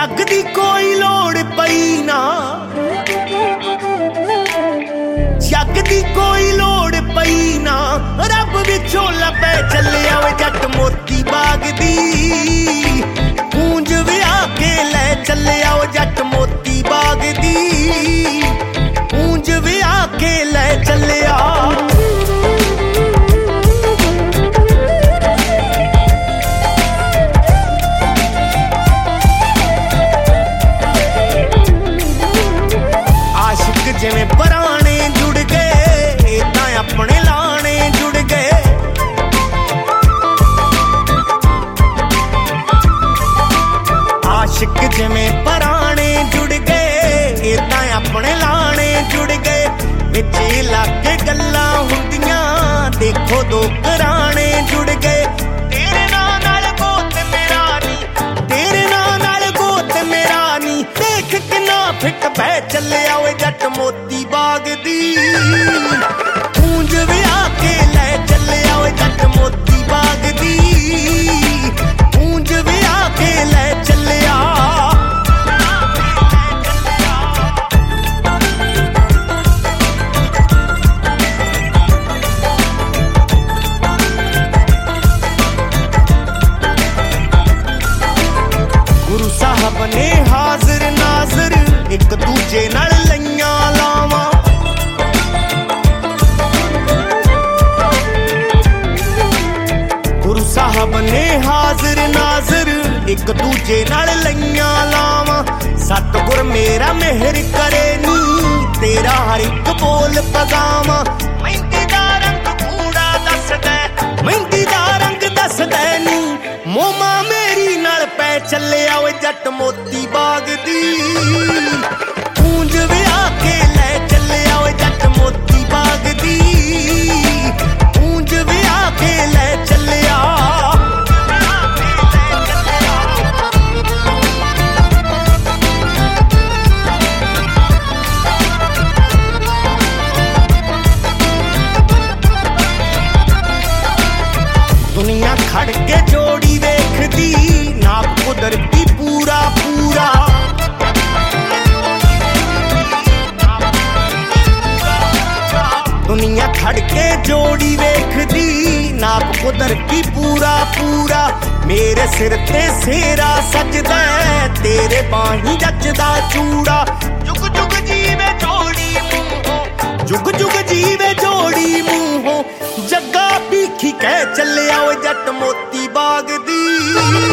जग दी कोई लोड़ पई ना, जग दी कोई लोड़ पई ना, रब विचों लपै चलिया वे जट मोती बाग दी। गूंज विया के लै चलिया वे जट मोती बाग दी, गूंज विया के लै चलिया। जिवें पराने जुड़ गए तां अपने लाने जुड़ गए, आशिक जिवें पराने जुड़ गए तां अपने लाने जुड़ गए। विच इलाके गल्लां हुंदियां देखो दो घराने जुड़ गए। तेरे नाल गोत मेरा नी, तेरे नाल गोत मेरा नी, देख किन्ना फिट पै चलिया वे जट मोती बाग दी। गूंज विया के लै चलिया वे जट मोती बाग दी, गूंज विया के लै चलिया। गुरु साहब ने हाजिर नाजिर एक दूजे नाल लईयां लावां, गुरु साहब ने हाजिर नाजिर एक दूजे नाल लईयां लावां। सतगुर मेरा मेहर करे नी, तेरा हर एक बोल पगावां। मेहंदी दा रंग कूड़ा दसदा, मेहंदी दा रंग दसदा नी, मोमा मेरी नाल पै चलिया वे जट मोती बाग दी। गूंज विया के लै चलिया वे जट मोती बाग दी, गूंज विया के लै चलिया। दुनिया खड़ के जोड़ी देखदी, नाप कुदरती पूरा पूरा। दुनिया खड़ के जोड़ी वेखदी, नाप कुदरती पूरा पूरा। मेरे सिर ते सेरा सजदा, तेरे बाहीं जचदा चूड़ा। जुग जुग जीवे जोड़ी मूंहों, जुग जुग जीवे जोड़ी मूंहों, जग्गा भीखी कह चलिया वे जट मोती बाग दी।